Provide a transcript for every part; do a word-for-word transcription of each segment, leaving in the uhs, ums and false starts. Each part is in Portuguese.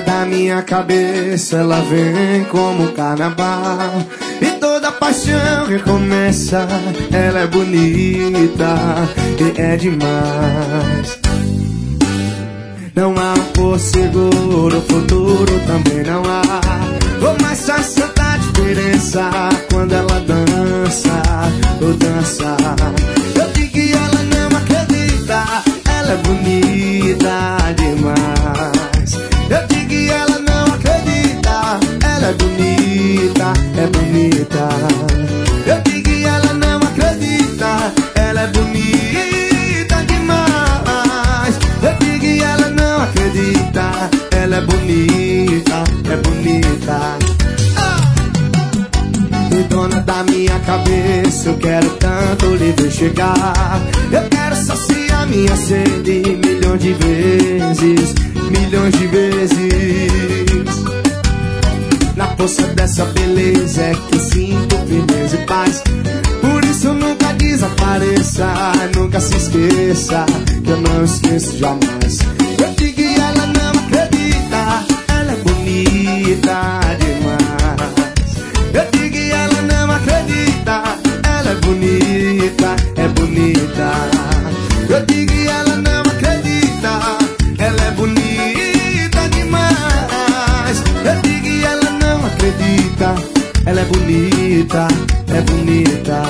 dona da minha cabeça, ela vem como um carnaval. E toda paixão recomeça, ela é bonita e é demais. Não há um por seguro, futuro também não há. Oh, mas faz tanta diferença quando ela dança, ou dança. Eu digo que ela não acredita, ela é bonita demais. Eu digo que ela não acredita, ela é bonita, é bonita. Eu digo que ela não acredita, ela é bonita demais. Eu digo que ela não acredita, ela é bonita, é bonita. E dona da minha cabeça, eu quero tanto lhe ver chegar. Eu quero saciar minha sede milhões de vezes, milhões de vezes. Na força dessa beleza é que eu sinto firmeza e paz. Por isso nunca desapareça, nunca se esqueça, que eu não esqueço jamais. Eu digo que ela não acredita, ela é bonita demais. Eu digo que ela não acredita, ela é bonita, é bonita. Eu digo que ela não acredita, ela é bonita demais. Eu digo que ela não acredita, ela é bonita, é bonita.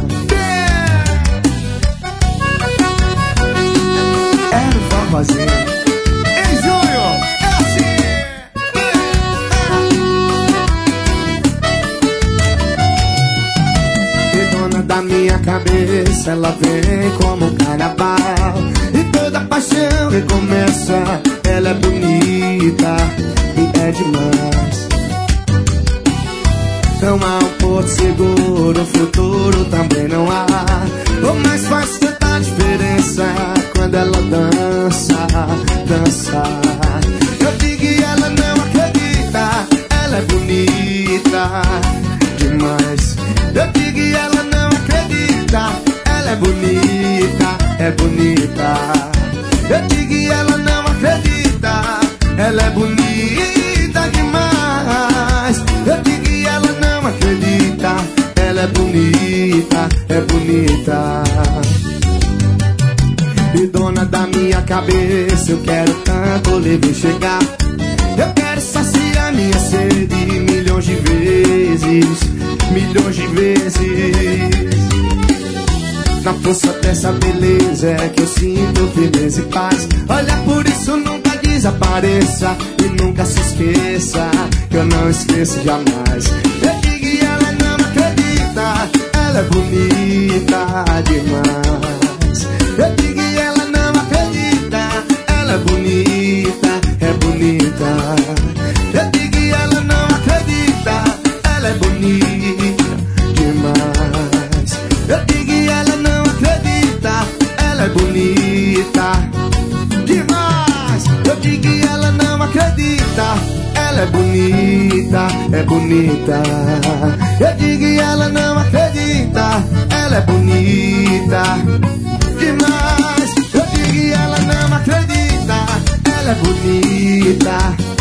Era o forrozinho. Em junho, é assim. E dona da minha cabeça, ela vem como um carnaval. E toda paixão recomeça, ela é bonita e é demais. Não há um porto seguro, futuro também não há. Oh, mas faz tanta diferença quando ela dança, dança. Eu digo que ela não acredita, ela é bonita demais. Eu digo que ela não acredita, ela é bonita, é bonita. Eu digo que ela não acredita, ela é bonita demais. Eu digo que ela não acredita, ela é bonita, é bonita. E dona da minha cabeça, eu quero tanto lhe ver chegar. Eu quero saciar minha sede milhões de vezes, milhões de vezes. Na força dessa beleza é que eu sinto firmeza e paz. Olha, por isso nunca desapareça e nunca se esqueça, que eu não esqueço jamais. Eu digo que ela não acredita, ela é bonita demais. Eu digo que ela não acredita, ela é bonita, é bonita. Eu digo que ela não acredita, ela é bonita demais. Eu digo que ela não acredita, ela é bonita demais. Eu digo que ela não acredita, ela é bonita, é bonita. Eu digo que ela não acredita, ela é bonita demais. Eu digo que ela não acredita, ela é bonita